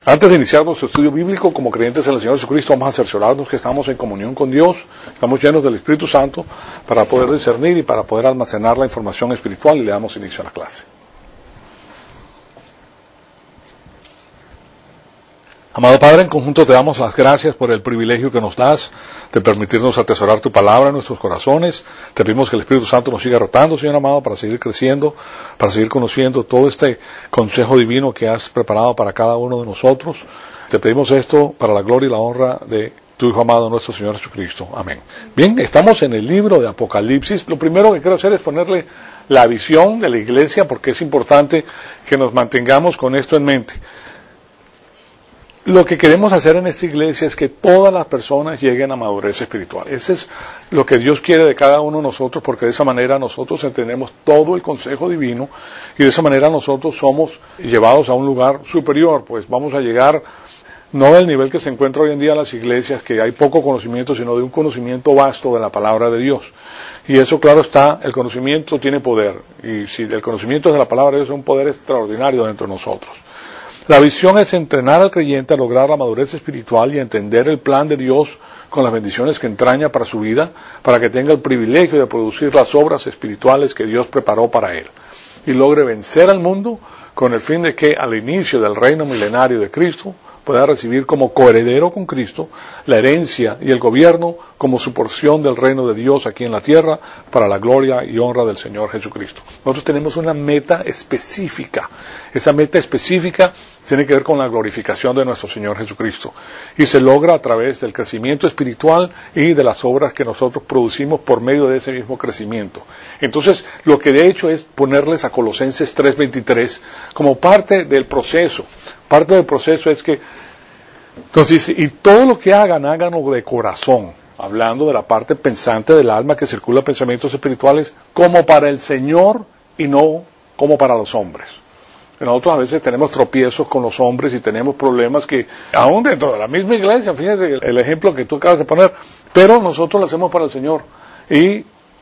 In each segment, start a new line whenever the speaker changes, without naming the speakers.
Antes de iniciar nuestro estudio bíblico como creyentes en el Señor Jesucristo, vamos a cerciorarnos que estamos en comunión con Dios, estamos llenos del Espíritu Santo para poder discernir y para poder almacenar la información espiritual, y le damos inicio a la clase. Amado Padre, en conjunto te damos las gracias por el privilegio que nos das de permitirnos atesorar tu palabra en nuestros corazones. Te pedimos que el Espíritu Santo nos siga rotando, Señor amado, para seguir creciendo, para seguir conociendo todo este consejo divino que has preparado para cada uno de nosotros. Te pedimos esto para la gloria y la honra de tu Hijo amado, nuestro Señor Jesucristo. Amén. Bien, estamos en el libro de Apocalipsis. Lo primero que quiero hacer es ponerle la visión de la iglesia, porque es importante que nos mantengamos con esto en mente. Lo que queremos hacer en esta iglesia es que todas las personas lleguen a madurez espiritual. Ese es lo que Dios quiere de cada uno de nosotros, porque de esa manera nosotros entendemos todo el consejo divino y de esa manera nosotros somos llevados a un lugar superior, pues vamos a llegar no del nivel que se encuentra hoy en día en las iglesias, que hay poco conocimiento, sino de un conocimiento vasto de la palabra de Dios. Y eso, claro está, el conocimiento tiene poder, y si el conocimiento de la palabra de Dios es un poder extraordinario dentro de nosotros. La visión es entrenar al creyente a lograr la madurez espiritual y a entender el plan de Dios con las bendiciones que entraña para su vida, para que tenga el privilegio de producir las obras espirituales que Dios preparó para él, y logre vencer al mundo con el fin de que al inicio del reino milenario de Cristo pueda recibir como coheredero con Cristo la herencia y el gobierno como su porción del reino de Dios aquí en la tierra para la gloria y honra del Señor Jesucristo. Nosotros tenemos una meta específica. Esa meta específica tiene que ver con la glorificación de nuestro Señor Jesucristo y se logra a través del crecimiento espiritual y de las obras que nosotros producimos por medio de ese mismo crecimiento. Entonces, lo que de hecho es ponerles a Colosenses 3:23 como parte del proceso. Parte del proceso es que nos dice, y todo lo que hagan, háganlo de corazón, hablando de la parte pensante del alma que circula pensamientos espirituales, como para el Señor y no como para los hombres. Nosotros a veces tenemos tropiezos con los hombres y tenemos problemas que, aún dentro de la misma iglesia, fíjense el ejemplo que tú acabas de poner, pero nosotros lo hacemos para el Señor. Y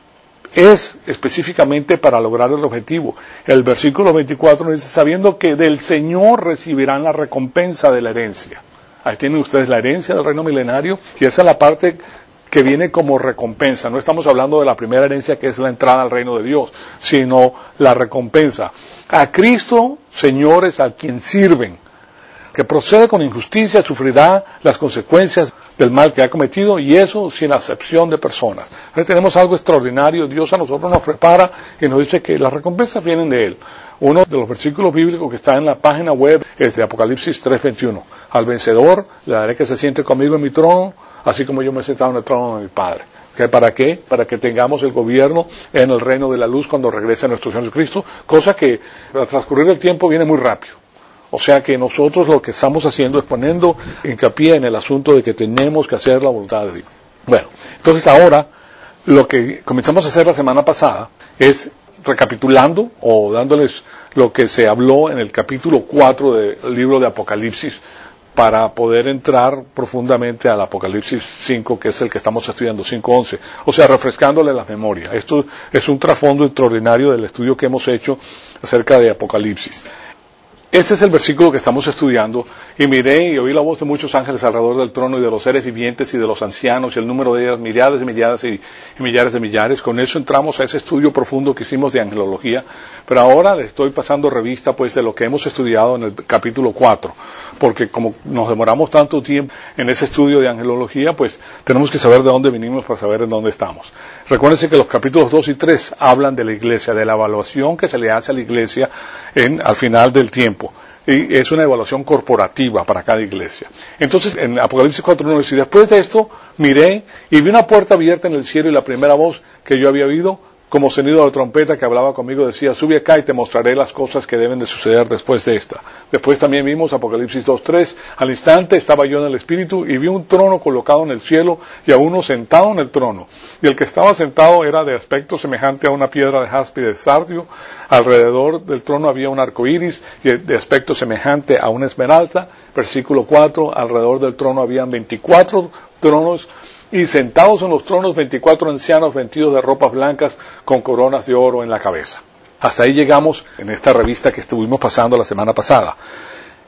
es específicamente para lograr el objetivo. El versículo 24 nos dice, sabiendo que del Señor recibirán la recompensa de la herencia. Ahí tienen ustedes la herencia del reino milenario, y esa es la parte que viene como recompensa. No estamos hablando de la primera herencia, que es la entrada al reino de Dios, sino la recompensa. A Cristo, señores, a quien sirven, que procede con injusticia, sufrirá las consecuencias del mal que ha cometido, y eso sin acepción de personas. Entonces tenemos algo extraordinario. Dios a nosotros nos prepara y nos dice que las recompensas vienen de Él. Uno de los versículos bíblicos que está en la página web es de Apocalipsis 3:21. Al vencedor le daré que se siente conmigo en mi trono, así como yo me he sentado en el trono de mi Padre. ¿Para qué? Para que tengamos el gobierno en el reino de la luz cuando regrese nuestro Señor Jesucristo, cosa que al transcurrir el tiempo viene muy rápido. O sea que nosotros lo que estamos haciendo es poniendo hincapié en el asunto de que tenemos que hacer la voluntad de Dios. Bueno, entonces ahora lo que comenzamos a hacer la semana pasada es recapitulando o dándoles lo que se habló en el capítulo 4 del libro de Apocalipsis para poder entrar profundamente al Apocalipsis 5, que es el que estamos estudiando, 5:11. O sea, refrescándole la memoria. Esto es un trasfondo extraordinario del estudio que hemos hecho acerca de Apocalipsis. Este es el versículo que estamos estudiando, y miré y oí la voz de muchos ángeles alrededor del trono y de los seres vivientes y de los ancianos, y el número de ellos, millares de millares y millares de millares. Con eso entramos a ese estudio profundo que hicimos de angelología, pero ahora le estoy pasando revista pues de lo que hemos estudiado en el capítulo 4, porque como nos demoramos tanto tiempo en ese estudio de angelología, pues tenemos que saber de dónde vinimos para saber en dónde estamos. Recuérdense que los capítulos 2 y 3 hablan de la iglesia, de la evaluación que se le hace a la iglesia al final del tiempo. Y es una evaluación corporativa para cada iglesia. Entonces, en Apocalipsis 4:1 dice, después de esto, miré y vi una puerta abierta en el cielo, y la primera voz que yo había oído, como sonido de trompeta que hablaba conmigo, decía, sube acá y te mostraré las cosas que deben de suceder después de esta. Después también vimos Apocalipsis 2:3, al instante estaba yo en el Espíritu y vi un trono colocado en el cielo y a uno sentado en el trono. Y el que estaba sentado era de aspecto semejante a una piedra de jaspe y de sardio. Alrededor del trono había un arco iris y de aspecto semejante a una esmeralda. Versículo 4, alrededor del trono habían 24 tronos, y sentados en los tronos 24 ancianos vestidos de ropas blancas con coronas de oro en la cabeza. Hasta ahí llegamos en esta revista que estuvimos pasando la semana pasada.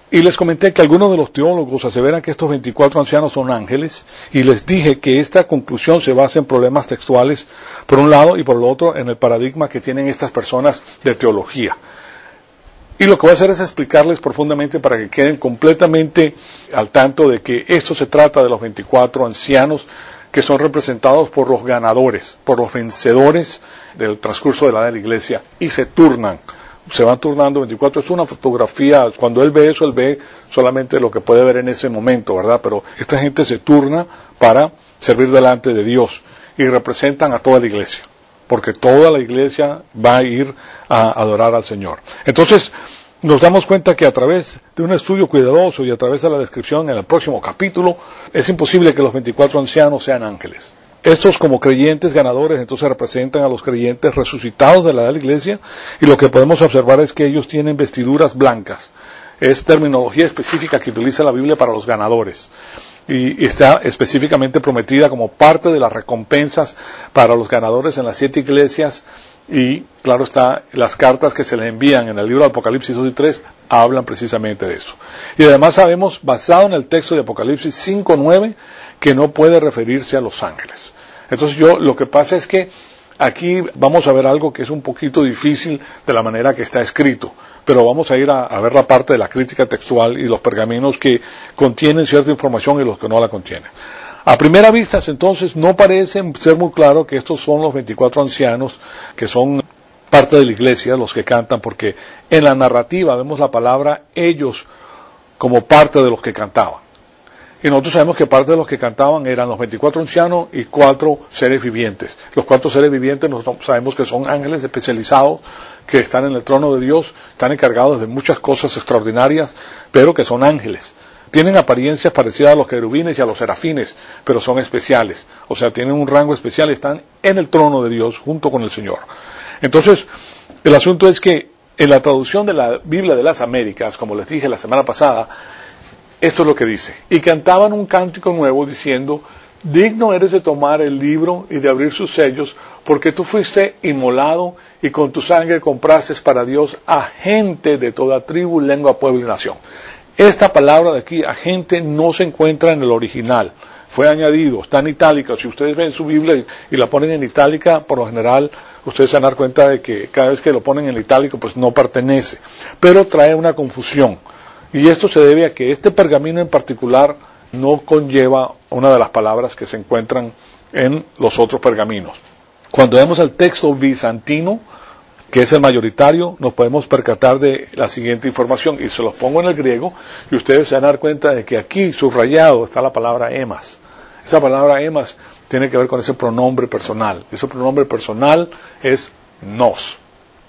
Y les comenté que algunos de los teólogos aseveran que estos 24 ancianos son ángeles, y les dije que esta conclusión se basa en problemas textuales, por un lado, y por el otro, en el paradigma que tienen estas personas de teología. Y lo que voy a hacer es explicarles profundamente para que queden completamente al tanto de que esto se trata de los 24 ancianos que son representados por los ganadores, por los vencedores del transcurso de la edad de la iglesia, y se turnan. Se van turnando 24, es una fotografía, cuando él ve eso, él ve solamente lo que puede ver en ese momento, ¿verdad? Pero esta gente se turna para servir delante de Dios y representan a toda la iglesia, porque toda la iglesia va a ir a adorar al Señor. Entonces, nos damos cuenta que a través de un estudio cuidadoso y a través de la descripción en el próximo capítulo, es imposible que los 24 ancianos sean ángeles. Estos, como creyentes ganadores, entonces representan a los creyentes resucitados de la edad de la iglesia, y lo que podemos observar es que ellos tienen vestiduras blancas. Es terminología específica que utiliza la Biblia para los ganadores, y está específicamente prometida como parte de las recompensas para los ganadores en las 7 iglesias, y claro está, las cartas que se les envían en el libro de Apocalipsis 2 y 3 hablan precisamente de eso. Y además sabemos, basado en el texto de Apocalipsis 5:9, que no puede referirse a los ángeles. Entonces lo que pasa es que aquí vamos a ver algo que es un poquito difícil de la manera que está escrito, pero vamos a ir a ver la parte de la crítica textual y los pergaminos que contienen cierta información y los que no la contienen. A primera vista, entonces, no parece ser muy claro que estos son los 24 ancianos que son parte de la iglesia, los que cantan, porque en la narrativa vemos la palabra ellos como parte de los que cantaban. Y nosotros sabemos que parte de los que cantaban eran los 24 ancianos y 4 seres vivientes. Los 4 seres vivientes nosotros sabemos que son ángeles especializados que están en el trono de Dios, están encargados de muchas cosas extraordinarias, pero que son ángeles. Tienen apariencias parecidas a los querubines y a los serafines, pero son especiales. O sea, tienen un rango especial y están en el trono de Dios junto con el Señor. Entonces, el asunto es que en la traducción de la Biblia de las Américas, como les dije la semana pasada, esto es lo que dice: y cantaban un cántico nuevo diciendo, digno eres de tomar el libro y de abrir sus sellos, porque tú fuiste inmolado y con tu sangre compraste para Dios a gente de toda tribu, lengua, pueblo y nación. Esta palabra de aquí, a gente, no se encuentra en el original, fue añadido, está en itálica. Si ustedes ven su Biblia y la ponen en itálica, por lo general ustedes se van a dar cuenta de que cada vez que lo ponen en itálico pues no pertenece, pero trae una confusión. Y esto se debe a que este pergamino en particular no conlleva una de las palabras que se encuentran en los otros pergaminos. Cuando vemos el texto bizantino, que es el mayoritario, nos podemos percatar de la siguiente información, y se los pongo en el griego, y ustedes se van a dar cuenta de que aquí, subrayado, está la palabra emas. Esa palabra emas tiene que ver con ese pronombre personal. Ese pronombre personal es nos.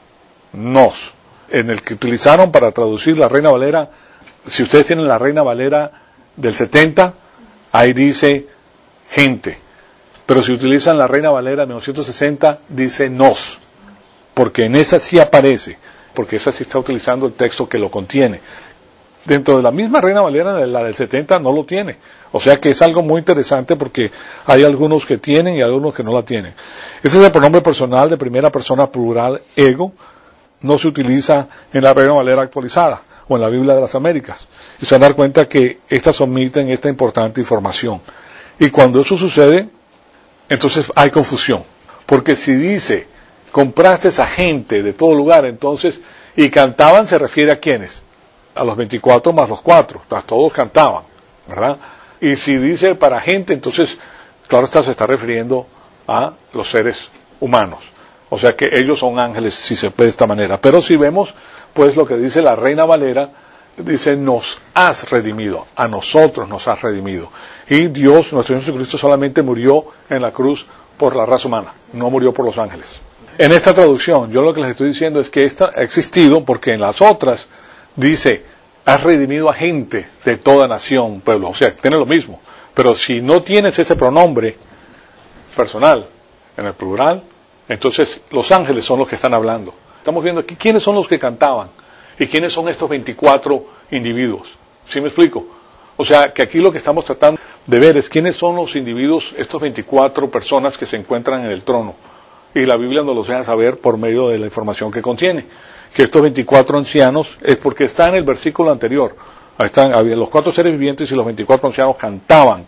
Nos. En el que utilizaron para traducir la Reina Valera. Si ustedes tienen la Reina Valera del 70, ahí dice gente. Pero si utilizan la Reina Valera de 1960, dice nos. Porque en esa sí aparece, porque esa sí está utilizando el texto que lo contiene. Dentro de la misma Reina Valera, la del 70, no lo tiene. O sea que es algo muy interesante porque hay algunos que tienen y algunos que no la tienen. Ese es el pronombre personal de primera persona plural, ego. No se utiliza en la Reina Valera actualizada o en la Biblia de las Américas. Y se van a dar cuenta que estas omiten esta importante información. Y cuando eso sucede, entonces hay confusión. Porque si dice, compraste a gente de todo lugar, entonces, y cantaban, se refiere a quiénes? A los 24 más los 4, todos cantaban, ¿verdad? Y si dice para gente, entonces, claro está, se está refiriendo a los seres humanos. O sea que ellos son ángeles, si se puede de esta manera. Pero si vemos, pues lo que dice la Reina Valera, dice, nos has redimido, a nosotros nos has redimido. Y Dios, nuestro Señor Jesucristo, solamente murió en la cruz por la raza humana, no murió por los ángeles. En esta traducción, yo lo que les estoy diciendo es que esta ha existido porque en las otras dice, has redimido a gente de toda nación, pueblo. O sea, tiene lo mismo. Pero si no tienes ese pronombre personal en el plural, entonces los ángeles son los que están hablando. Estamos viendo aquí quiénes son los que cantaban y quiénes son estos 24 individuos. ¿Sí me explico? O sea, que aquí lo que estamos tratando de ver es quiénes son los individuos, estos 24 personas que se encuentran en el trono. Y la Biblia nos los deja saber por medio de la información que contiene. Que estos 24 ancianos es porque está en el versículo anterior. Ahí están, los 4 seres vivientes y los 24 ancianos cantaban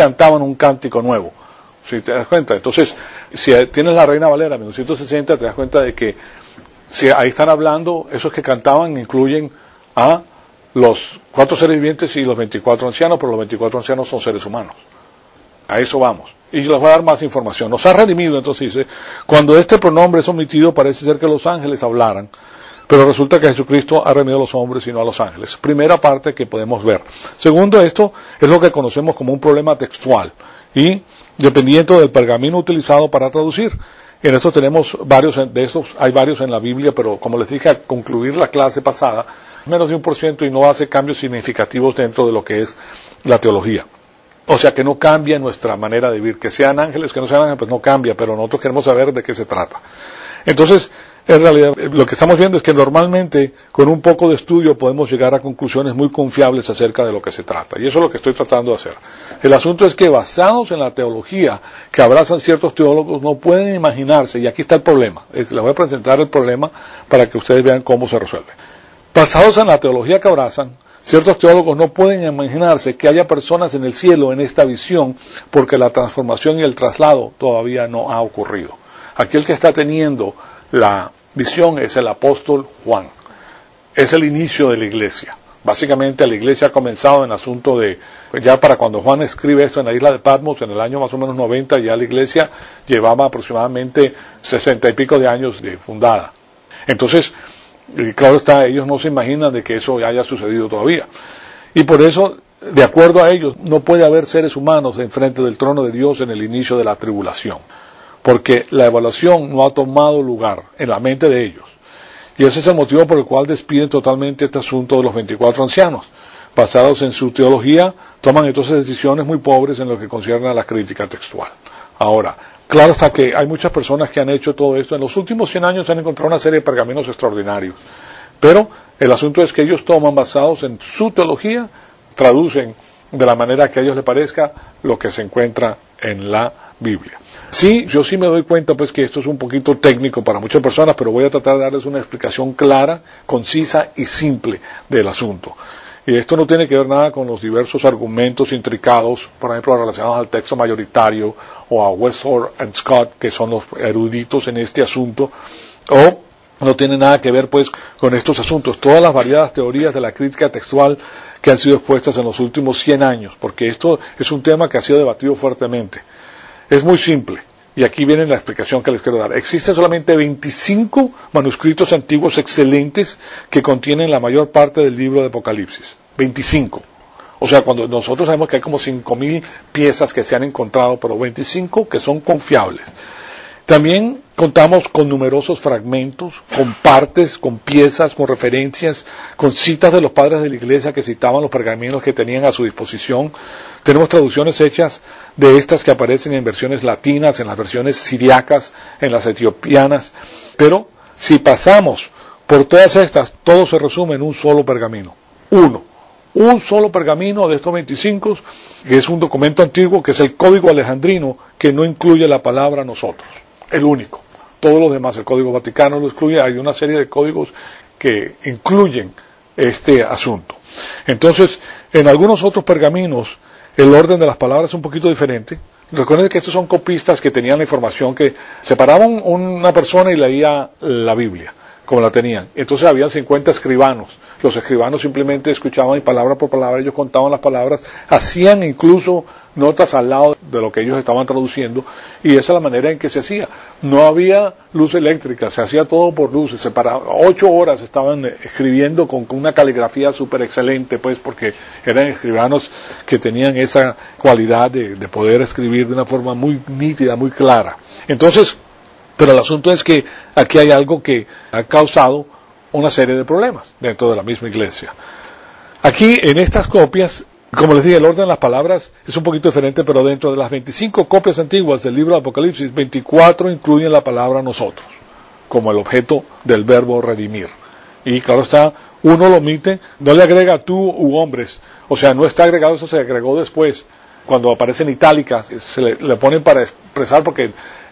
un cántico nuevo. ¿Sí te das cuenta? Entonces, si tienes la Reina Valera 1960, te das cuenta de que si ahí están hablando, esos que cantaban incluyen a los 4 seres vivientes y los 24 ancianos, pero los 24 ancianos son seres humanos. A eso vamos. Y les voy a dar más información. Nos ha redimido, entonces dice, cuando este pronombre es omitido, parece ser que los ángeles hablaran, pero resulta que Jesucristo ha redimido a los hombres y no a los ángeles. Primera parte que podemos ver. Segundo, esto es lo que conocemos como un problema textual, y dependiendo del pergamino utilizado para traducir. En esto tenemos varios de estos, hay varios en la Biblia, pero como les dije al concluir la clase pasada, menos de 1% y no hace cambios significativos dentro de lo que es la teología. O sea que no cambia nuestra manera de vivir, que sean ángeles, que no sean ángeles, pues no cambia, pero nosotros queremos saber de qué se trata. Entonces, en realidad, lo que estamos viendo es que normalmente, con un poco de estudio, podemos llegar a conclusiones muy confiables acerca de lo que se trata. Y eso es lo que estoy tratando de hacer. El asunto es que, basados en la teología que abrazan ciertos teólogos, no pueden imaginarse, y aquí está el problema. Les voy a presentar el problema para que ustedes vean cómo se resuelve. Basados en la teología que abrazan, ciertos teólogos no pueden imaginarse que haya personas en el cielo en esta visión, porque la transformación y el traslado todavía no ha ocurrido. Aquí el que está teniendo la visión es el apóstol Juan. Es el inicio de la iglesia. Básicamente la iglesia ha comenzado en asunto de, ya para cuando Juan escribe esto en la isla de Patmos, en el año más o menos 90, ya la iglesia llevaba aproximadamente 60 y pico de años de fundada. Entonces, claro está, ellos no se imaginan de que eso haya sucedido todavía. Y por eso, de acuerdo a ellos, no puede haber seres humanos enfrente del trono de Dios en el inicio de la tribulación, porque la evaluación no ha tomado lugar en la mente de ellos. Y ese es el motivo por el cual despiden totalmente este asunto de los 24 ancianos. Basados en su teología, toman entonces decisiones muy pobres en lo que concierne a la crítica textual. Ahora, claro está que hay muchas personas que han hecho todo esto. En los últimos 100 años se han encontrado una serie de pergaminos extraordinarios. Pero el asunto es que ellos toman, basados en su teología, traducen de la manera que a ellos les parezca lo que se encuentra en la Biblia. Sí, yo sí me doy cuenta pues que esto es un poquito técnico para muchas personas, pero voy a tratar de darles una explicación clara, concisa y simple del asunto. Y esto no tiene que ver nada con los diversos argumentos intricados, por ejemplo, relacionados al texto mayoritario o a Westford and Scott, que son los eruditos en este asunto, o no tiene nada que ver pues con estos asuntos, todas las variadas teorías de la crítica textual que han sido expuestas en los últimos 100 años, porque esto es un tema que ha sido debatido fuertemente. Es muy simple, y aquí viene la explicación que les quiero dar. Existen solamente 25 manuscritos antiguos excelentes que contienen la mayor parte del libro de Apocalipsis. 25. O sea, cuando nosotros sabemos que hay como 5,000 piezas que se han encontrado, pero 25 que son confiables. También contamos con numerosos fragmentos, con partes, con piezas, con referencias, con citas de los padres de la iglesia que citaban los pergaminos que tenían a su disposición. Tenemos traducciones hechas de estas que aparecen en versiones latinas, en las versiones siriacas, en las etiopianas. Pero si pasamos por todas estas, todo se resume en un solo pergamino. Un solo pergamino de estos 25, que es un documento antiguo, que es el Código Alejandrino, que no incluye la palabra nosotros. El único. Todos los demás, el Código Vaticano lo excluye, hay una serie de códigos que incluyen este asunto. Entonces, en algunos otros pergaminos, el orden de las palabras es un poquito diferente. Recuerden que estos son copistas que tenían la información, que separaban una persona y leía la Biblia, como la tenían. Entonces había 50 escribanos. Los escribanos simplemente escuchaban y palabra por palabra, ellos contaban las palabras, hacían incluso notas al lado de lo que ellos estaban traduciendo, y esa es la manera en que se hacía. No había luz eléctrica, se hacía todo por luces, 8 horas estaban escribiendo con una caligrafía súper excelente, pues, porque eran escribanos que tenían esa cualidad de poder escribir de una forma muy nítida, muy clara. Entonces, pero el asunto es que aquí hay algo que ha causado una serie de problemas dentro de la misma iglesia. Aquí, en estas copias, como les dije, el orden de las palabras es un poquito diferente, pero dentro de las 25 copias antiguas del libro de Apocalipsis, 24 incluyen la palabra nosotros, como el objeto del verbo redimir. Y claro está, uno lo omite, no le agrega tú u hombres, o sea, no está agregado, eso se agregó después, cuando aparece en itálica, se le ponen para expresar, porque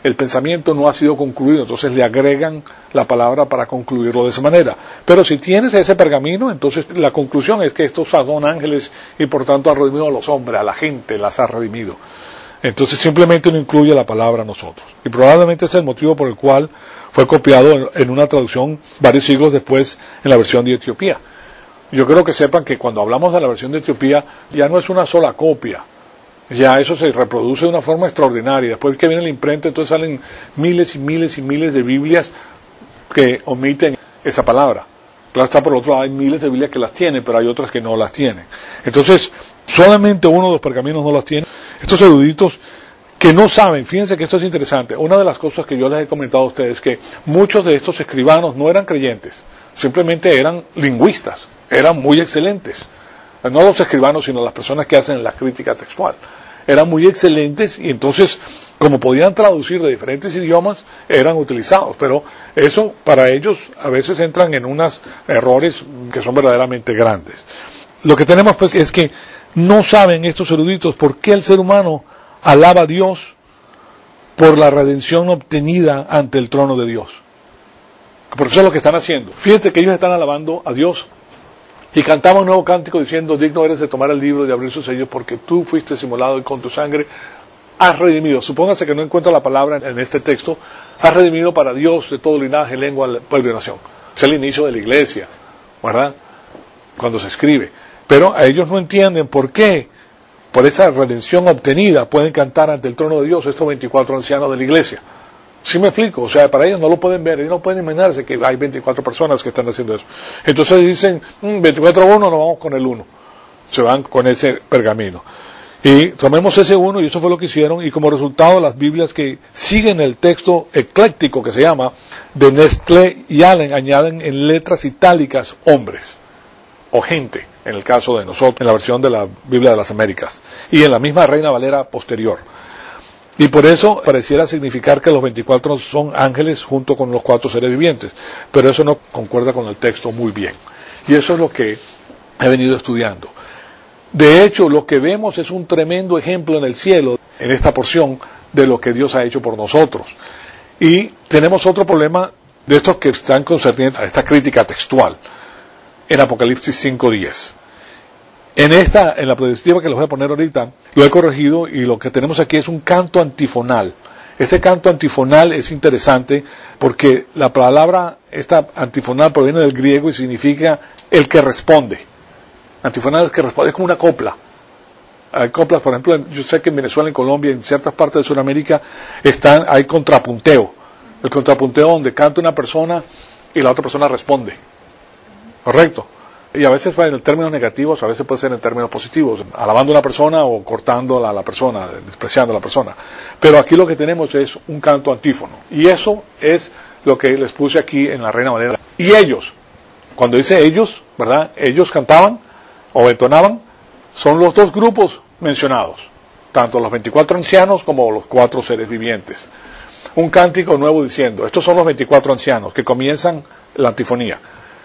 el pensamiento no ha sido concluido, entonces le agregan la palabra para concluirlo de esa manera. Pero si tienes ese pergamino, entonces la conclusión es que estos son ángeles y por tanto han redimido a los hombres, a la gente, las ha redimido. Entonces simplemente no incluye la palabra nosotros. Y probablemente ese es el motivo por el cual fue copiado en una traducción varios siglos después en la versión de Etiopía. Yo quiero que sepan que cuando hablamos de la versión de Etiopía ya no es una sola copia. Ya eso se reproduce de una forma extraordinaria. Después que viene la imprenta, entonces salen miles y miles y miles de Biblias que omiten esa palabra. Claro está, por otro lado, hay miles de Biblias que las tienen, pero hay otras que no las tienen. Entonces, solamente uno de los pergaminos no las tiene. Estos eruditos que no saben, fíjense que esto es interesante. Una de las cosas que yo les he comentado a ustedes es que muchos de estos escribanos no eran creyentes, simplemente eran lingüistas, eran muy excelentes. No los escribanos, sino las personas que hacen la crítica textual. Eran muy excelentes y entonces, como podían traducir de diferentes idiomas, eran utilizados. Pero eso, para ellos, a veces entran en unos errores que son verdaderamente grandes. Lo que tenemos, pues, es que no saben estos eruditos por qué el ser humano alaba a Dios por la redención obtenida ante el trono de Dios. Porque eso es lo que están haciendo. Fíjense que ellos están alabando a Dios. Y cantaba un nuevo cántico diciendo, digno eres de tomar el libro y de abrir sus sellos porque tú fuiste inmolado y con tu sangre has redimido. Supóngase que no encuentra la palabra en este texto, has redimido para Dios de todo linaje, lengua, pueblo y nación. Es el inicio de la iglesia, ¿verdad? Cuando se escribe. Pero a ellos no entienden por qué, por esa redención obtenida, pueden cantar ante el trono de Dios estos 24 ancianos de la iglesia. ¿Sí me explico? O sea, para ellos no lo pueden ver, ellos no pueden imaginarse que hay 24 personas que están haciendo eso. Entonces dicen, 24-1, no vamos con el 1. Se van con ese pergamino. Y tomemos ese 1, y eso fue lo que hicieron, y como resultado las Biblias que siguen el texto ecléctico que se llama, de Nestlé y Allen, añaden en letras itálicas hombres, o gente, en el caso de nosotros, en la versión de la Biblia de las Américas, y en la misma Reina Valera posterior. Y por eso pareciera significar que los 24 son ángeles junto con los 4 seres vivientes. Pero eso no concuerda con el texto muy bien. Y eso es lo que he venido estudiando. De hecho, lo que vemos es un tremendo ejemplo en el cielo, en esta porción, de lo que Dios ha hecho por nosotros. Y tenemos otro problema de estos que están concernientes a esta crítica textual, en Apocalipsis 5:10. En la diapositiva que les voy a poner ahorita, lo he corregido y lo que tenemos aquí es un canto antifonal. Ese canto antifonal es interesante porque la palabra esta antifonal proviene del griego y significa el que responde. Antifonal es que responde, es como una copla. Hay coplas, por ejemplo, yo sé que en Venezuela, en Colombia, en ciertas partes de Sudamérica, hay contrapunteo. El contrapunteo donde canta una persona y la otra persona responde. ¿Correcto? Y a veces va en términos negativos, a veces puede ser en términos positivos, alabando a una persona o cortando a la persona, despreciando a la persona. Pero aquí lo que tenemos es un canto antífono. Y eso es lo que les puse aquí en la Reina Valera. Y ellos, cuando dice ellos, ¿verdad? Ellos cantaban o entonaban, son los dos grupos mencionados, tanto los 24 ancianos como los 4 seres vivientes. Un cántico nuevo diciendo, estos son los 24 ancianos que comienzan la antifonía.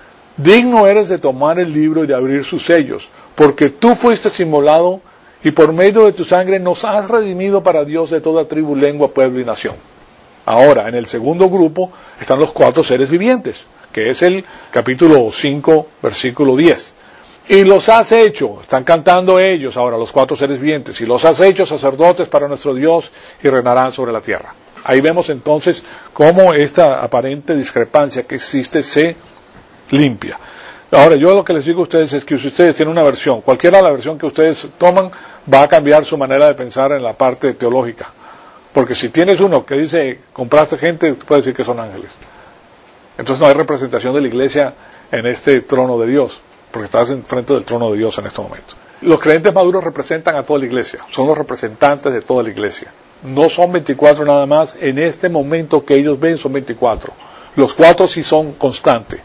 Digno eres de tomar el libro y de abrir sus sellos, porque tú fuiste inmolado y por medio de tu sangre nos has redimido para Dios de toda tribu, lengua, pueblo y nación. Ahora, en el segundo grupo están los 4 seres vivientes, que es el capítulo 5, versículo 10. Y los has hecho, están cantando ellos ahora, los 4 seres vivientes, y los has hecho sacerdotes para nuestro Dios y reinarán sobre la tierra. Ahí vemos entonces cómo esta aparente discrepancia que existe se limpia. Ahora, yo lo que les digo a ustedes es que si ustedes tienen una versión, cualquiera de la versión que ustedes toman, va a cambiar su manera de pensar en la parte teológica. Porque si tienes uno que dice, compraste gente, puedes decir que son ángeles. Entonces no hay representación de la iglesia en este trono de Dios, porque estás en frente del trono de Dios en este momento. Los creyentes maduros representan a toda la iglesia, son los representantes de toda la iglesia. No son 24 nada más, en este momento que ellos ven son 24. Los 4 sí son constantes.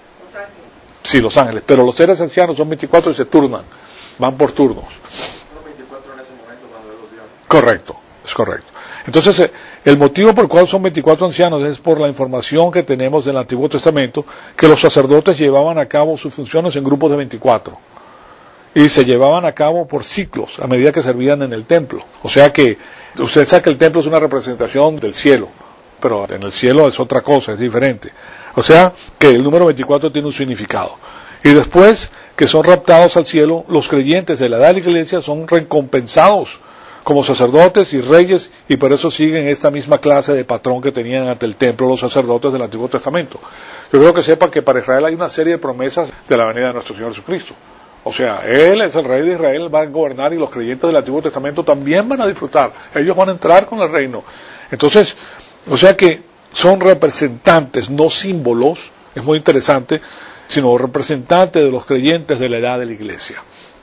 Sí, los ángeles, pero los seres ancianos son 24 y se turnan, van por turnos.
Los 24 en ese momento cuando él los vio.
Correcto, es correcto. Entonces, el motivo por el cual son 24 ancianos es por la información que tenemos del Antiguo Testamento, que los sacerdotes llevaban a cabo sus funciones en grupos de 24. y se llevaban a cabo por ciclos a medida que servían en el templo. O sea que usted sabe que el templo es una representación del cielo, pero en el cielo es otra cosa, es diferente. O sea que el número 24 tiene un significado. Y después que son raptados al cielo, los creyentes de la edad de la iglesia son recompensados como sacerdotes y reyes, y por eso siguen esta misma clase de patrón que tenían ante el templo los sacerdotes del Antiguo Testamento. Yo creo que sepan que para Israel hay una serie de promesas de la venida de nuestro Señor Jesucristo. O sea, Él es el Rey de Israel, va a gobernar, y los creyentes del Antiguo Testamento también van a disfrutar. Ellos van a entrar con el reino. Entonces, o sea que son representantes, no símbolos, es muy interesante, sino representantes de los creyentes de la edad de la iglesia.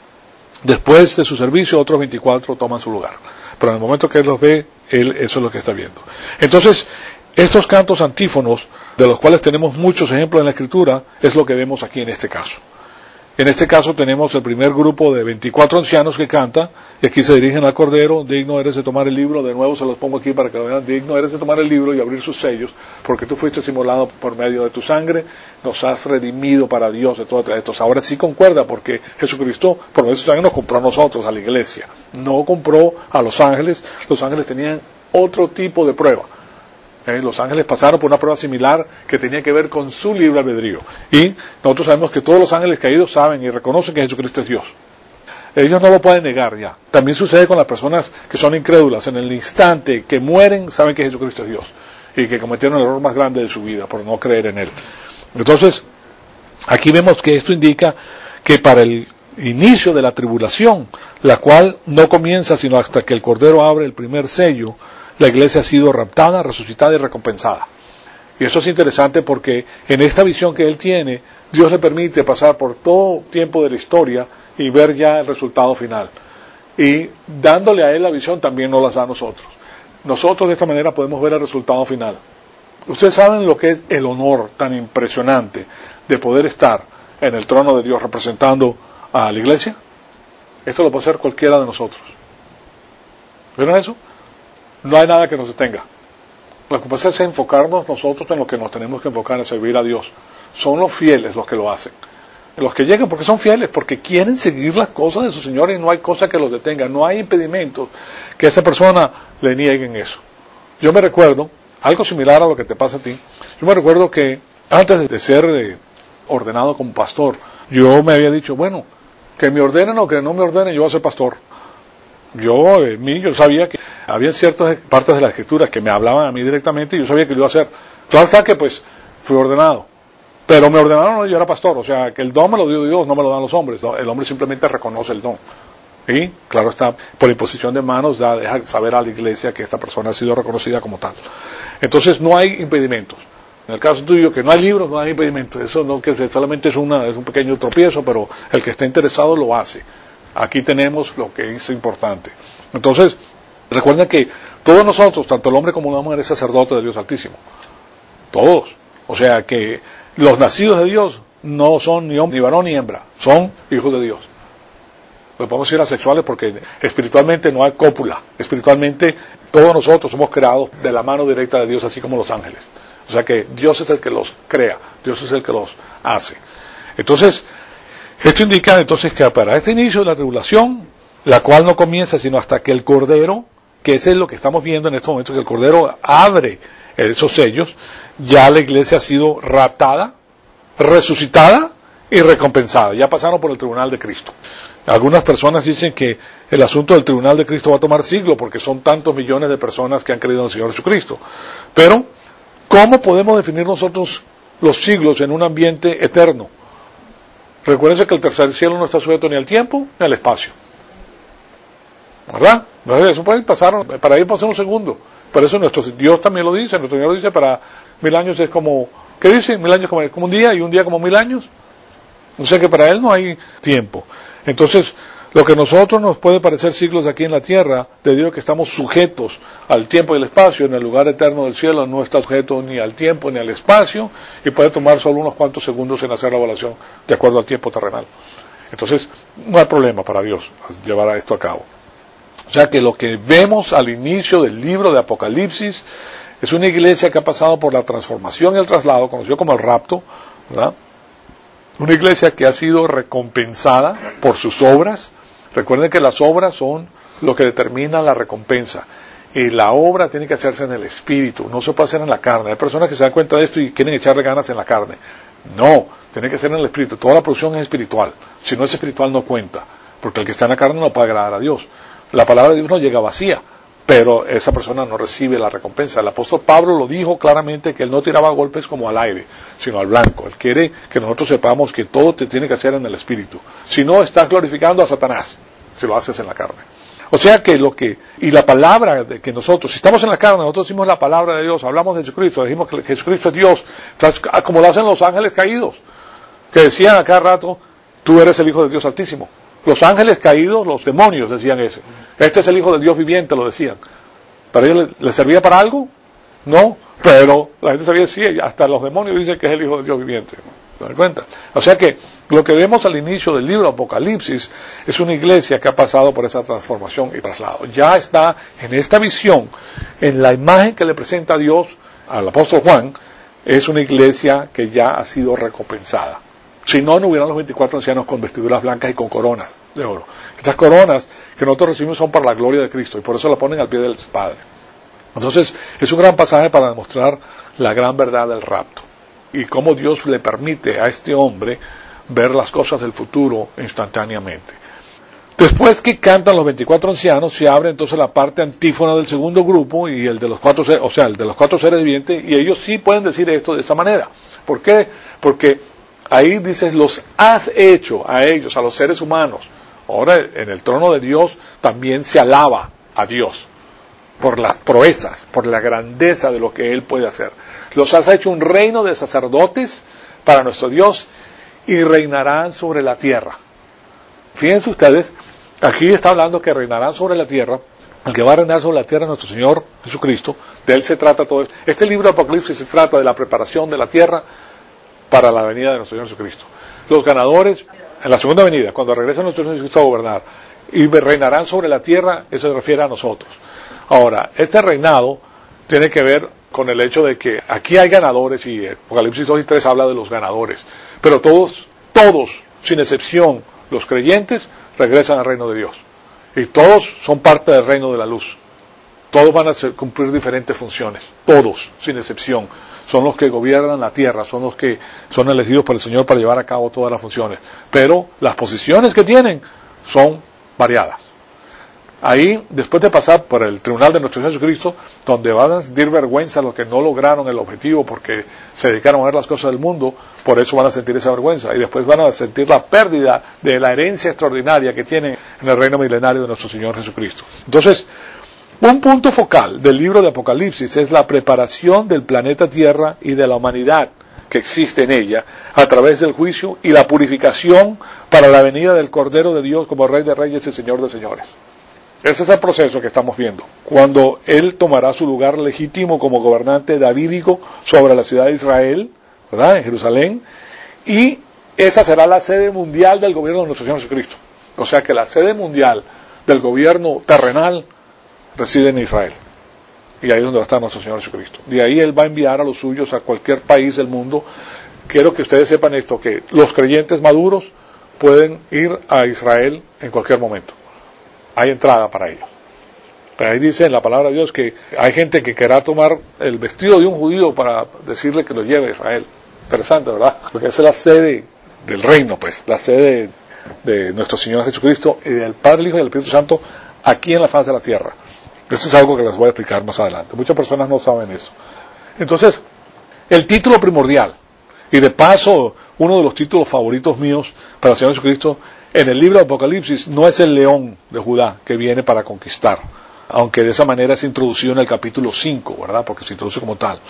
Después de su servicio, otros 24 toman su lugar. Pero en el momento que Él los ve, Él eso es lo que está viendo. Entonces, estos cantos antífonos, de los cuales tenemos muchos ejemplos en la Escritura, es lo que vemos aquí en este caso. En este caso tenemos el primer grupo de 24 ancianos que canta, y aquí se dirigen al Cordero: digno eres de tomar el libro. De nuevo se los pongo aquí para que lo vean: digno eres de tomar el libro y abrir sus sellos, porque tú fuiste inmolado por medio de tu sangre, nos has redimido para Dios de todos estos. Ahora sí concuerda, porque Jesucristo por medio de su sangre nos compró a nosotros, a la iglesia. No compró a los ángeles tenían otro tipo de prueba. Los ángeles pasaron por una prueba similar que tenía que ver con su libre albedrío. Y nosotros sabemos que todos los ángeles caídos saben y reconocen que Jesucristo es Dios. Ellos no lo pueden negar ya. También sucede con las personas que son incrédulas. En el instante que mueren, saben que Jesucristo es Dios y que cometieron el error más grande de su vida por no creer en Él. Entonces, aquí vemos que esto indica que para el inicio de la tribulación, la cual no comienza sino hasta que el Cordero abre el primer sello, la iglesia ha sido raptada, resucitada y recompensada. Y eso es interesante porque en esta visión que él tiene, Dios le permite pasar por todo tiempo de la historia y ver ya el resultado final. Y dándole a él la visión, también nos las da a nosotros. Nosotros de esta manera podemos ver el resultado final. Ustedes saben lo que es el honor tan impresionante de poder estar en el trono de Dios representando a la iglesia. Esto lo puede hacer cualquiera de nosotros. ¿Vieron eso? No hay nada que nos detenga. Lo que pasa es enfocarnos nosotros en lo que nos tenemos que enfocar, en servir a Dios. Son los fieles los que lo hacen. Los que llegan porque son fieles, porque quieren seguir las cosas de su Señor y no hay cosa que los detenga. No hay impedimentos que a esa persona le nieguen eso. Yo me recuerdo, algo similar a lo que te pasa a ti, yo me recuerdo que antes de ser ordenado como pastor, yo me había dicho, bueno, que me ordenen o que no me ordenen, yo voy a ser pastor. Yo sabía que había ciertas partes de las escrituras que me hablaban a mí directamente y yo sabía que lo iba a hacer. Claro está que pues fui ordenado, pero me ordenaron y yo era pastor, o sea que el don me lo dio Dios, no me lo dan los hombres, ¿no? El hombre simplemente reconoce el don. Y claro está, por imposición de manos deja saber a la iglesia que esta persona ha sido reconocida como tal. Entonces no hay impedimentos. En el caso tuyo, que no hay libros, no hay impedimentos. Eso no, que solamente es un pequeño tropiezo, pero el que esté interesado lo hace. Aquí tenemos lo que es importante. Entonces, recuerden que todos nosotros, tanto el hombre como la mujer, es sacerdote de Dios Altísimo. Todos. O sea que los nacidos de Dios no son ni varón ni hembra, son hijos de Dios. Pues podemos decir asexuales porque espiritualmente no hay cópula. Espiritualmente todos nosotros somos creados de la mano directa de Dios, así como los ángeles. O sea que Dios es el que los crea, Dios es el que los hace. Entonces, esto indica entonces que para este inicio de la tribulación, la cual no comienza sino hasta que el Cordero, que ese es lo que estamos viendo en estos momentos, que el Cordero abre esos sellos, ya la iglesia ha sido raptada, resucitada y recompensada. Ya pasaron por el tribunal de Cristo. Algunas personas dicen que el asunto del tribunal de Cristo va a tomar siglos porque son tantos millones de personas que han creído en el Señor Jesucristo. Pero, ¿cómo podemos definir nosotros los siglos en un ambiente eterno? Recuérdense que el tercer cielo no está sujeto ni al tiempo ni al espacio. ¿Verdad? Eso puede pasar, para ir pasar un segundo. Por eso nuestro Dios también lo dice, nuestro Señor dice, para 1000 años es como, ¿qué dice? 1000 años como un día y un día como 1000 años. O sea que para Él no hay tiempo. Entonces, lo que a nosotros nos puede parecer siglos aquí en la tierra, debido a que estamos sujetos al tiempo y al espacio, en el lugar eterno del cielo no está sujeto ni al tiempo ni al espacio, y puede tomar solo unos cuantos segundos en hacer la evaluación de acuerdo al tiempo terrenal. Entonces, no hay problema para Dios llevar esto a cabo. O sea que lo que vemos al inicio del libro de Apocalipsis es una iglesia que ha pasado por la transformación y el traslado, conocido como el rapto, ¿verdad? Una iglesia que ha sido recompensada por sus obras. Recuerden que las obras son lo que determina la recompensa. Y la obra tiene que hacerse en el espíritu, no se puede hacer en la carne. Hay personas que se dan cuenta de esto y quieren echarle ganas en la carne. No, tiene que ser en el espíritu. Toda la producción es espiritual. Si no es espiritual no cuenta, porque el que está en la carne no puede agradar a Dios. La palabra de Dios no llega vacía, pero esa persona no recibe la recompensa. El apóstol Pablo lo dijo claramente, que él no tiraba golpes como al aire, sino al blanco. Él quiere que nosotros sepamos que todo te tiene que hacer en el espíritu. Si no, estás glorificando a Satanás, si lo haces en la carne. O sea que y la palabra de que nosotros, si estamos en la carne, nosotros decimos la palabra de Dios, hablamos de Jesucristo, decimos que Jesucristo es Dios, como lo hacen los ángeles caídos, que decían a cada rato, tú eres el Hijo de Dios Altísimo. Los ángeles caídos, los demonios decían ese. Este es el Hijo del Dios viviente, lo decían. ¿Para ellos les servía para algo? No, pero la gente sabía, sí, hasta los demonios dicen que es el Hijo del Dios viviente. ¿Se dan cuenta? O sea que lo que vemos al inicio del libro Apocalipsis es una iglesia que ha pasado por esa transformación y traslado. Ya está en esta visión, en la imagen que le presenta Dios al apóstol Juan, es una iglesia que ya ha sido recompensada. Si no, no hubieran los 24 ancianos con vestiduras blancas y con coronas de oro. Estas coronas que nosotros recibimos son para la gloria de Cristo y por eso la ponen al pie del Padre. Entonces, es un gran pasaje para demostrar la gran verdad del rapto y cómo Dios le permite a este hombre ver las cosas del futuro instantáneamente. Después que cantan los 24 ancianos, se abre entonces la parte antífona del segundo grupo y el de los cuatro seres, o sea, el de los 4 seres vivientes, y ellos sí pueden decir esto de esa manera. ¿Por qué? Porque ahí dices, los has hecho a ellos, a los seres humanos. Ahora en el trono de Dios también se alaba a Dios por las proezas, por la grandeza de lo que Él puede hacer. Los has hecho un reino de sacerdotes para nuestro Dios y reinarán sobre la tierra. Fíjense ustedes, aquí está hablando que reinarán sobre la tierra. El que va a reinar sobre la tierra es nuestro Señor Jesucristo. De Él se trata todo esto. Este libro de Apocalipsis se trata de la preparación de la tierra para la venida de nuestro Señor Jesucristo. Los ganadores, en la segunda venida, cuando regrese nuestro Señor Jesucristo a gobernar, y reinarán sobre la tierra, eso se refiere a nosotros. Ahora, este reinado tiene que ver con el hecho de que aquí hay ganadores, y Apocalipsis 2 y 3 habla de los ganadores, pero todos, sin excepción, los creyentes, regresan al reino de Dios. Y todos son parte del reino de la luz. Todos van a cumplir diferentes funciones. Todos, sin excepción. Son los que gobiernan la tierra, son los que son elegidos por el Señor para llevar a cabo todas las funciones. Pero las posiciones que tienen son variadas. Ahí, después de pasar por el tribunal de nuestro Señor Jesucristo, donde van a sentir vergüenza los que no lograron el objetivo porque se dedicaron a ver las cosas del mundo, por eso van a sentir esa vergüenza. Y después van a sentir la pérdida de la herencia extraordinaria que tienen en el reino milenario de nuestro Señor Jesucristo. Entonces, un punto focal del libro de Apocalipsis es la preparación del planeta Tierra y de la humanidad que existe en ella a través del juicio y la purificación para la venida del Cordero de Dios como Rey de Reyes y Señor de Señores. Ese es el proceso que estamos viendo, cuando Él tomará su lugar legítimo como gobernante davídico sobre la ciudad de Israel, ¿verdad?, en Jerusalén, y esa será la sede mundial del gobierno de nuestro Señor Jesucristo. O sea que la sede mundial del gobierno terrenal reside en Israel, y ahí es donde va a estar nuestro Señor Jesucristo. De ahí Él va a enviar a los suyos a cualquier país del mundo. Quiero que ustedes sepan esto, que los creyentes maduros pueden ir a Israel en cualquier momento. Hay entrada para ellos. Ahí dice en la palabra de Dios que hay gente que querrá tomar el vestido de un judío para decirle que lo lleve a Israel. Interesante, ¿verdad? Porque esa es la sede del reino, pues, la sede de nuestro Señor Jesucristo y del Padre, el Hijo y el Espíritu Santo aquí en la faz de la tierra. Eso es algo que les voy a explicar más adelante. Muchas personas no saben eso. Entonces, el título primordial, y de paso, uno de los títulos favoritos míos para el Señor Jesucristo, en el libro de Apocalipsis, no es el león de Judá que viene para conquistar, aunque de esa manera es introducido en el capítulo 5, ¿verdad?, porque se introduce como tal.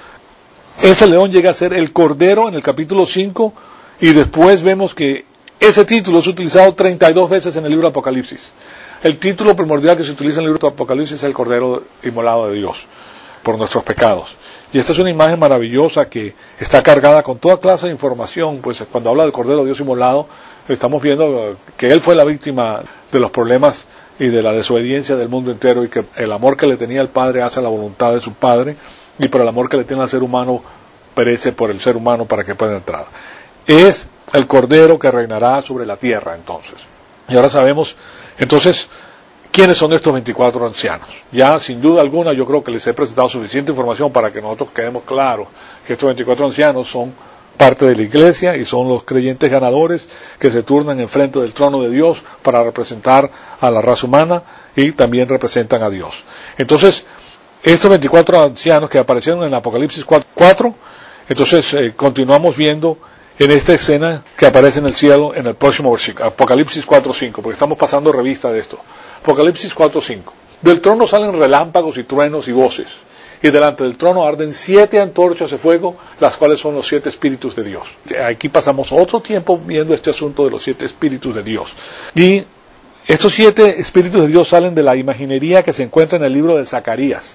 Ese león llega a ser el Cordero en el capítulo 5, y después vemos que ese título es utilizado 32 veces en el libro de Apocalipsis. El título primordial que se utiliza en el libro de Apocalipsis es el Cordero inmolado de Dios por nuestros pecados. Y esta es una imagen maravillosa que está cargada con toda clase de información, pues cuando habla del Cordero de Dios inmolado, estamos viendo que Él fue la víctima de los problemas y de la desobediencia del mundo entero, y que el amor que le tenía al Padre hace la voluntad de su Padre, y por el amor que le tiene al ser humano perece por el ser humano para que pueda entrar. es el Cordero que reinará sobre la tierra entonces. Y ahora sabemos, entonces, ¿quiénes son estos 24 ancianos? Ya, sin duda alguna, yo creo que les he presentado suficiente información para que nosotros quedemos claros que estos 24 ancianos son parte de la iglesia y son los creyentes ganadores que se turnan enfrente del trono de Dios para representar a la raza humana y también representan a Dios. Entonces, estos 24 ancianos que aparecieron en Apocalipsis 4, entonces continuamos viendo en esta escena que aparece en el cielo en el próximo versículo, Apocalipsis 4:5, porque estamos pasando revista de esto. Apocalipsis 4:5. Del trono salen relámpagos y truenos y voces, y delante del trono arden 7 antorchas de fuego, las cuales son los 7 espíritus de Dios. Aquí pasamos otro tiempo viendo este asunto de los 7 espíritus de Dios. Y estos 7 espíritus de Dios salen de la imaginería que se encuentra en el libro de Zacarías,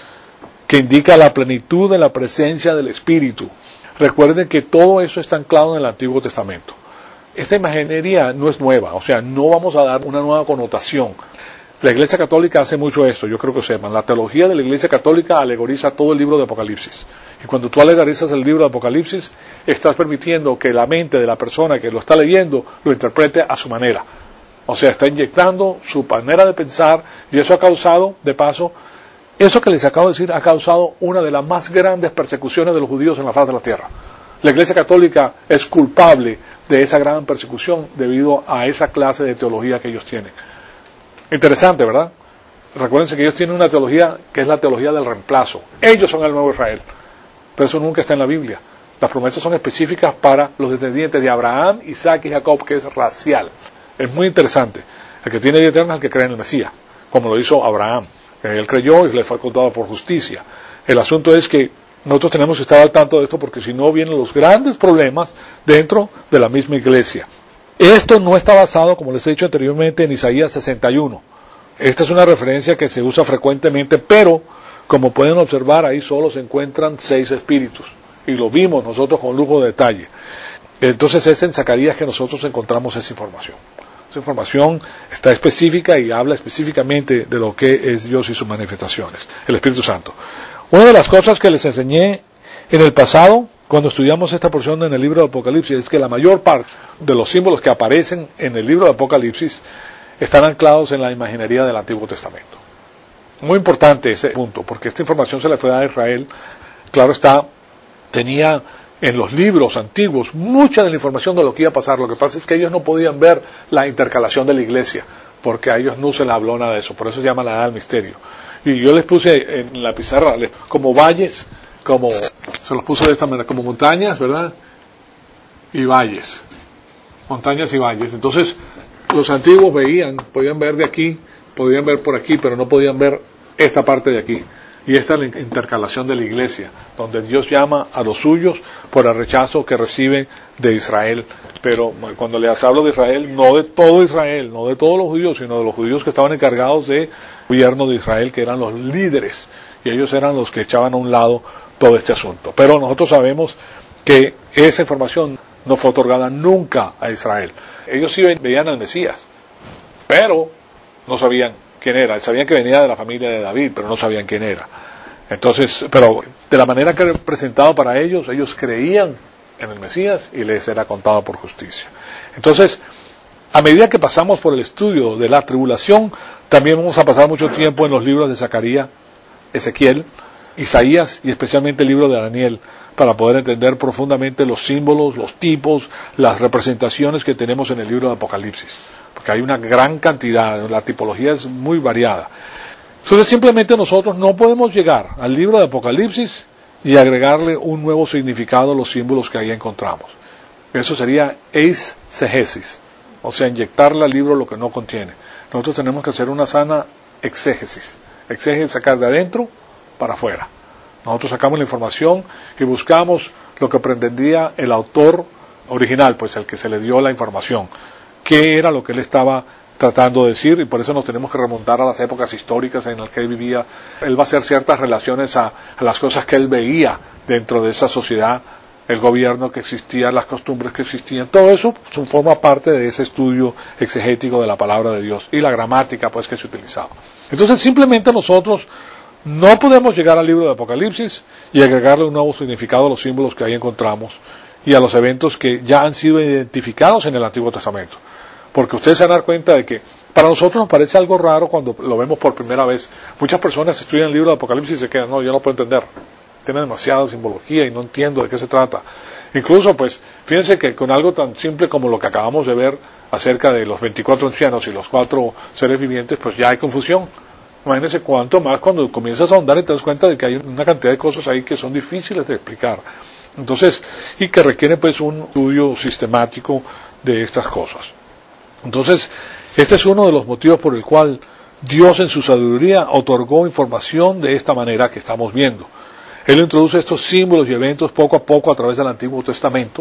que indica la plenitud de la presencia del Espíritu. Recuerden que todo eso está anclado en el Antiguo Testamento. Esta imaginería no es nueva, o sea, no vamos a dar una nueva connotación. La Iglesia Católica hace mucho esto, yo creo que sepan. La teología de la Iglesia Católica alegoriza todo el libro de Apocalipsis. Y cuando tú alegorizas el libro de Apocalipsis, estás permitiendo que la mente de la persona que lo está leyendo lo interprete a su manera. O sea, está inyectando su manera de pensar, y eso ha causado, de paso, eso que les acabo de decir ha causado una de las más grandes persecuciones de los judíos en la faz de la tierra. La Iglesia Católica es culpable de esa gran persecución debido a esa clase de teología que ellos tienen. Interesante, ¿verdad? Recuérdense que ellos tienen una teología que es la teología del reemplazo. Ellos son el nuevo Israel, pero eso nunca está en la Biblia. Las promesas son específicas para los descendientes de Abraham, Isaac y Jacob, que es racial. Es muy interesante. El que tiene vida eterna es el que cree en el Mesías, como lo hizo Abraham. Él creyó y le fue contado por justicia. El asunto es que nosotros tenemos que estar al tanto de esto porque si no vienen los grandes problemas dentro de la misma iglesia. Esto no está basado, como les he dicho anteriormente, en Isaías 61. Esta es una referencia que se usa frecuentemente, pero como pueden observar ahí solo se encuentran 6 espíritus. Y lo vimos nosotros con lujo de detalle. Entonces es en Zacarías que nosotros encontramos esa información. Esa información está específica y habla específicamente de lo que es Dios y sus manifestaciones, el Espíritu Santo. Una de las cosas que les enseñé en el pasado, cuando estudiamos esta porción en el libro de Apocalipsis, es que la mayor parte de los símbolos que aparecen en el libro de Apocalipsis están anclados en la imaginería del Antiguo Testamento. Muy importante ese punto, porque esta información se le fue dada a Israel. Claro está, tenía en los libros antiguos mucha de la información de lo que iba a pasar. Lo que pasa es que ellos no podían ver la intercalación de la iglesia, porque a ellos no se les habló nada de eso. Por eso se llama la edad del misterio. Y yo les puse en la pizarra como valles, como se los puse de esta manera, como montañas, ¿verdad? Y valles. Montañas y valles. Entonces, los antiguos podían ver de aquí, podían ver por aquí, pero no podían ver esta parte de aquí. Y esta es la intercalación de la iglesia, donde Dios llama a los suyos por el rechazo que reciben de Israel. Pero cuando les hablo de Israel, no de todo Israel, no de todos los judíos, sino de los judíos que estaban encargados del gobierno de Israel, que eran los líderes, y ellos eran los que echaban a un lado todo este asunto. Pero nosotros sabemos que esa información no fue otorgada nunca a Israel. Ellos sí veían al Mesías, pero no sabían quién era. Sabían que venía de la familia de David, pero no sabían quién era. Entonces, pero de la manera que era presentado para ellos, ellos creían en el Mesías y les era contado por justicia. Entonces, a medida que pasamos por el estudio de la tribulación, también vamos a pasar mucho tiempo en los libros de Zacarías, Ezequiel, Isaías y especialmente el libro de Daniel, para poder entender profundamente los símbolos, los tipos, las representaciones que tenemos en el libro de Apocalipsis. Porque hay una gran cantidad, la tipología es muy variada. Entonces simplemente nosotros no podemos llegar al libro de Apocalipsis y agregarle un nuevo significado a los símbolos que ahí encontramos. Eso sería eisegesis, o sea, inyectarle al libro lo que no contiene. Nosotros tenemos que hacer una sana exégesis. Exégesis, sacar de adentro para afuera. Nosotros sacamos la información y buscamos lo que pretendía el autor original, pues el que se le dio la información. ¿Qué era lo que él estaba tratando de decir? Y por eso nos tenemos que remontar a las épocas históricas en las que él vivía. Él va a hacer ciertas relaciones a las cosas que él veía dentro de esa sociedad, el gobierno que existía, las costumbres que existían. Todo eso forma parte de ese estudio exegético de la palabra de Dios y la gramática pues que se utilizaba. Entonces simplemente nosotros no podemos llegar al libro de Apocalipsis y agregarle un nuevo significado a los símbolos que ahí encontramos. y a los eventos que ya han sido identificados en el Antiguo Testamento. Porque ustedes se van a dar cuenta de que para nosotros nos parece algo raro cuando lo vemos por primera vez. Muchas personas estudian el libro de Apocalipsis y se quedan, no, yo no puedo entender. Tiene demasiada simbología y no entiendo de qué se trata. Incluso, pues, fíjense que con algo tan simple como lo que acabamos de ver acerca de los 24 ancianos y los 4 seres vivientes, pues ya hay confusión. Imagínense cuánto más cuando comienzas a ahondar y te das cuenta de que hay una cantidad de cosas ahí que son difíciles de explicar. Entonces, y que requiere pues un estudio sistemático de estas cosas. Entonces, este es uno de los motivos por el cual Dios en su sabiduría otorgó información de esta manera que estamos viendo. Él introduce estos símbolos y eventos poco a poco a través del Antiguo Testamento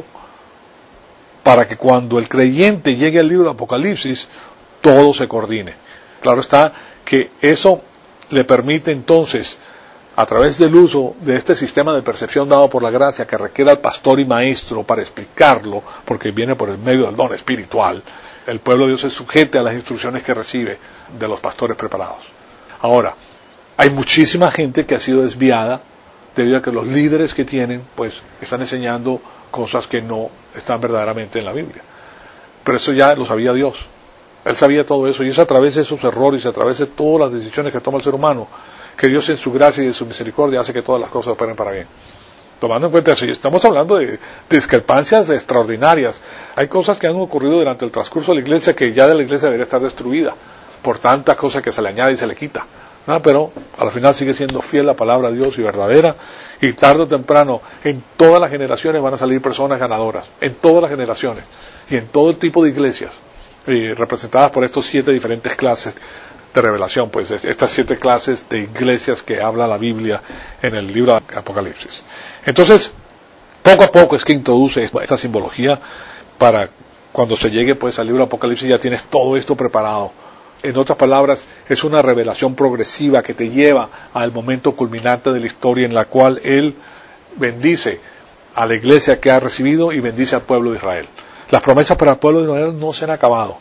para que cuando el creyente llegue al libro de Apocalipsis, todo se coordine. Claro está que eso le permite entonces, a través del uso de este sistema de percepción dado por la gracia que requiere al pastor y maestro para explicarlo, porque viene por el medio del don espiritual, el pueblo de Dios se sujete a las instrucciones que recibe de los pastores preparados. Ahora, hay muchísima gente que ha sido desviada debido a que los líderes que tienen, pues, están enseñando cosas que no están verdaderamente en la Biblia. Pero eso ya lo sabía Dios. Él sabía todo eso, y es a través de esos errores y a través de todas las decisiones que toma el ser humano que Dios en su gracia y en su misericordia hace que todas las cosas operen para bien. Tomando en cuenta eso, y estamos hablando de discrepancias extraordinarias. Hay cosas que han ocurrido durante el transcurso de la iglesia que ya de la iglesia debería estar destruida por tantas cosas que se le añade y se le quita. Pero al final sigue siendo fiel la palabra de Dios y verdadera, y tarde o temprano en todas las generaciones van a salir personas ganadoras, en todas las generaciones y en todo tipo de iglesias, representadas por estos 7 diferentes clases de revelación, pues estas 7 clases de iglesias que habla la Biblia en el libro de Apocalipsis. Entonces, poco a poco es que introduce esta simbología para cuando se llegue pues al libro de Apocalipsis ya tienes todo esto preparado. En otras palabras, es una revelación progresiva que te lleva al momento culminante de la historia en la cual Él bendice a la iglesia que ha recibido y bendice al pueblo de Israel. Las promesas para el pueblo de Israel no se han acabado.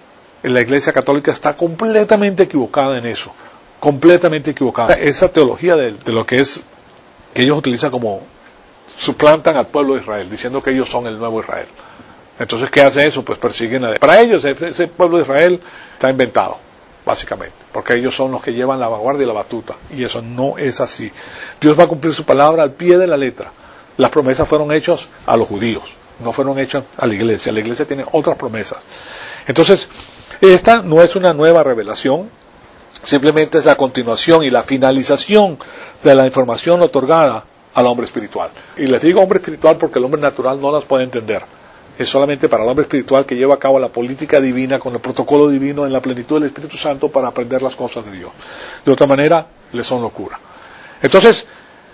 La iglesia católica está completamente equivocada en eso, completamente equivocada. Esa teología de lo que es, que ellos utilizan como, suplantan al pueblo de Israel, diciendo que ellos son el nuevo Israel. Entonces, ¿qué hace eso? Pues persiguen para ellos ese pueblo de Israel está inventado, básicamente, porque ellos son los que llevan la vanguardia y la batuta, y eso no es así. Dios va a cumplir su palabra al pie de la letra. Las promesas fueron hechas a los judíos, no fueron hechas a la iglesia tiene otras promesas. Entonces, esta no es una nueva revelación, simplemente es la continuación y la finalización de la información otorgada al hombre espiritual. Y les digo hombre espiritual porque el hombre natural no las puede entender. Es solamente para el hombre espiritual que lleva a cabo la política divina con el protocolo divino en la plenitud del Espíritu Santo para aprender las cosas de Dios. De otra manera, les son locura. Entonces,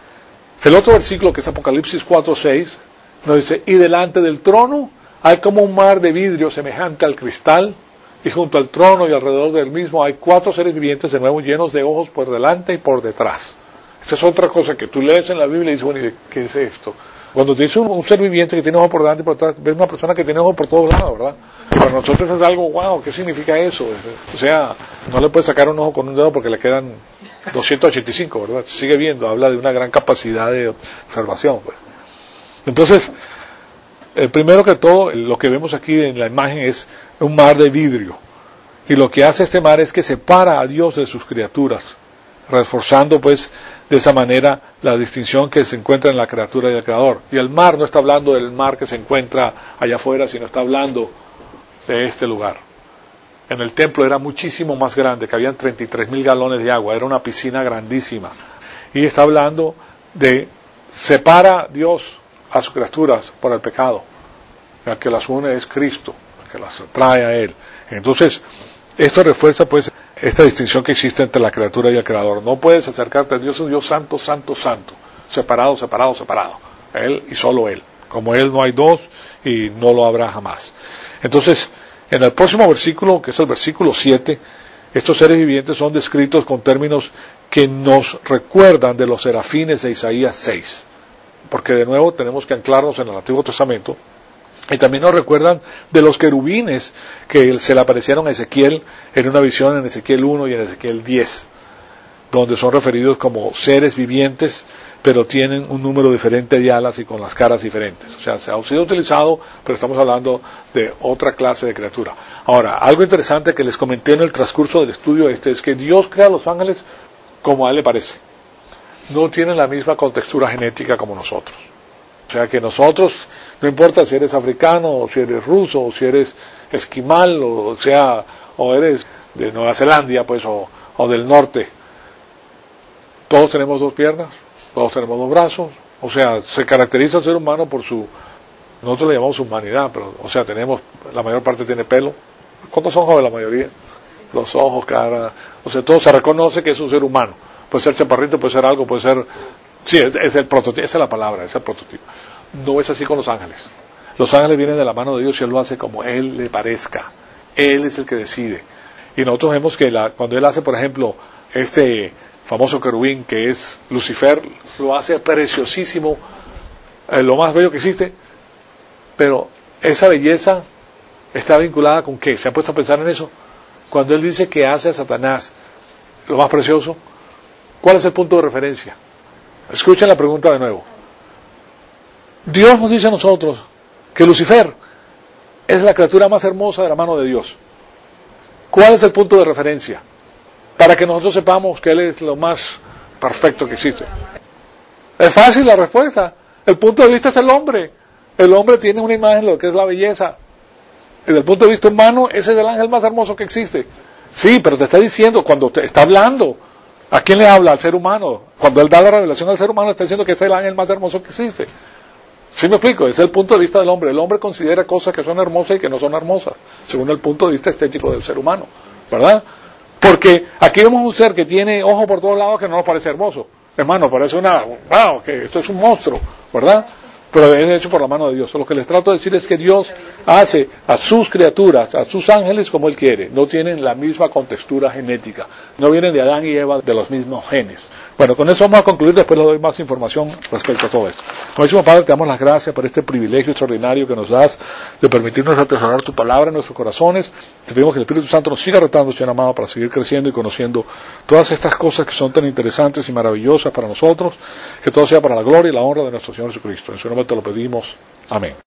el otro versículo que es Apocalipsis 4:6 nos dice, y delante del trono hay como un mar de vidrio semejante al cristal, y junto al trono y alrededor del mismo hay 4 seres vivientes de nuevo llenos de ojos por delante y por detrás. Esta es otra cosa que tú lees en la Biblia y dices, bueno, ¿qué es esto? Cuando te dice un ser viviente que tiene ojos por delante y por detrás, ves una persona que tiene ojos por todos lados, ¿verdad? Y para nosotros es algo, wow, ¿qué significa eso? O sea, no le puedes sacar un ojo con un dedo porque le quedan 285, ¿verdad? Sigue viendo, habla de una gran capacidad de observación, pues. Entonces, primero que todo, lo que vemos aquí en la imagen es un mar de vidrio. Y lo que hace este mar es que separa a Dios de sus criaturas, reforzando pues de esa manera la distinción que se encuentra en la criatura y el creador. Y el mar no está hablando del mar que se encuentra allá afuera, sino está hablando de este lugar. En el templo era muchísimo más grande, que habían 33,000 galones de agua, era una piscina grandísima. Y está hablando de separa Dios a sus criaturas por el pecado. El que las une es Cristo, el que las trae a Él. Entonces, esto refuerza pues esta distinción que existe entre la criatura y el creador. No puedes acercarte a Dios, es un Dios santo, santo, santo. Separado, separado, separado. Él y solo Él. Como Él no hay dos y no lo habrá jamás. Entonces, en el próximo versículo, que es el versículo 7, estos seres vivientes son descritos con términos que nos recuerdan de los serafines de Isaías 6. Porque de nuevo tenemos que anclarnos en el Antiguo Testamento. Y también nos recuerdan de los querubines que se le aparecieron a Ezequiel en una visión en Ezequiel 1 y en Ezequiel 10, donde son referidos como seres vivientes pero tienen un número diferente de alas y con las caras diferentes. O sea, se ha sido utilizado, pero estamos hablando de otra clase de criatura. Ahora, algo interesante que les comenté en el transcurso del estudio es que Dios crea a los ángeles como a Él le parece. No tienen la misma contextura genética como nosotros. O sea que nosotros, no importa si eres africano, o si eres ruso, o si eres esquimal, o eres de Nueva Zelanda, pues, o del norte, todos tenemos 2 piernas, todos tenemos 2 brazos. O sea, se caracteriza el ser humano por nosotros le llamamos humanidad, pero, o sea, la mayor parte tiene pelo. ¿Cuántos ojos de la mayoría? 2 ojos, cara. O sea, todo se reconoce que es un ser humano. Puede ser chaparrito, puede ser algo, puede ser... Sí, es el prototipo, esa es la palabra, es el prototipo. No es así con los ángeles. Los ángeles vienen de la mano de Dios y Él lo hace como Él le parezca. Él es el que decide. Y nosotros vemos que cuando Él hace, por ejemplo, este famoso querubín que es Lucifer, lo hace preciosísimo, lo más bello que existe, pero esa belleza está vinculada con ¿qué? ¿Se ha puesto a pensar en eso? Cuando Él dice que hace a Satanás lo más precioso, ¿cuál es el punto de referencia? Escuchen la pregunta de nuevo. Dios nos dice a nosotros que Lucifer es la criatura más hermosa de la mano de Dios. ¿Cuál es el punto de referencia? Para que nosotros sepamos que Él es lo más perfecto que existe. Es fácil la respuesta. El punto de vista es el hombre. El hombre tiene una imagen de lo que es la belleza. Desde el punto de vista humano, ese es el ángel más hermoso que existe. Sí, pero te está diciendo, cuando te está hablando, ¿a quién le habla? Al ser humano. Cuando Él da la revelación al ser humano, está diciendo que es el ángel más hermoso que existe. ¿Sí me explico? Ese es el punto de vista del hombre. El hombre considera cosas que son hermosas y que no son hermosas, según el punto de vista estético del ser humano, ¿verdad? Porque aquí vemos un ser que tiene ojos por todos lados que no nos parece hermoso. Hermano, parece wow, que esto es un monstruo, ¿verdad? Pero es hecho por la mano de Dios. Lo que les trato de decir es que Dios hace a sus criaturas, a sus ángeles como Él quiere. No tienen la misma contextura genética. No vienen de Adán y Eva de los mismos genes. Bueno, con eso vamos a concluir, después les doy más información respecto a todo esto. Buenísimo Padre, te damos las gracias por este privilegio extraordinario que nos das de permitirnos atesorar tu palabra en nuestros corazones. Te pedimos que el Espíritu Santo nos siga retando, Señor amado, para seguir creciendo y conociendo todas estas cosas que son tan interesantes y maravillosas para nosotros, que todo sea para la gloria y la honra de nuestro Señor Jesucristo. En su nombre te lo pedimos. Amén.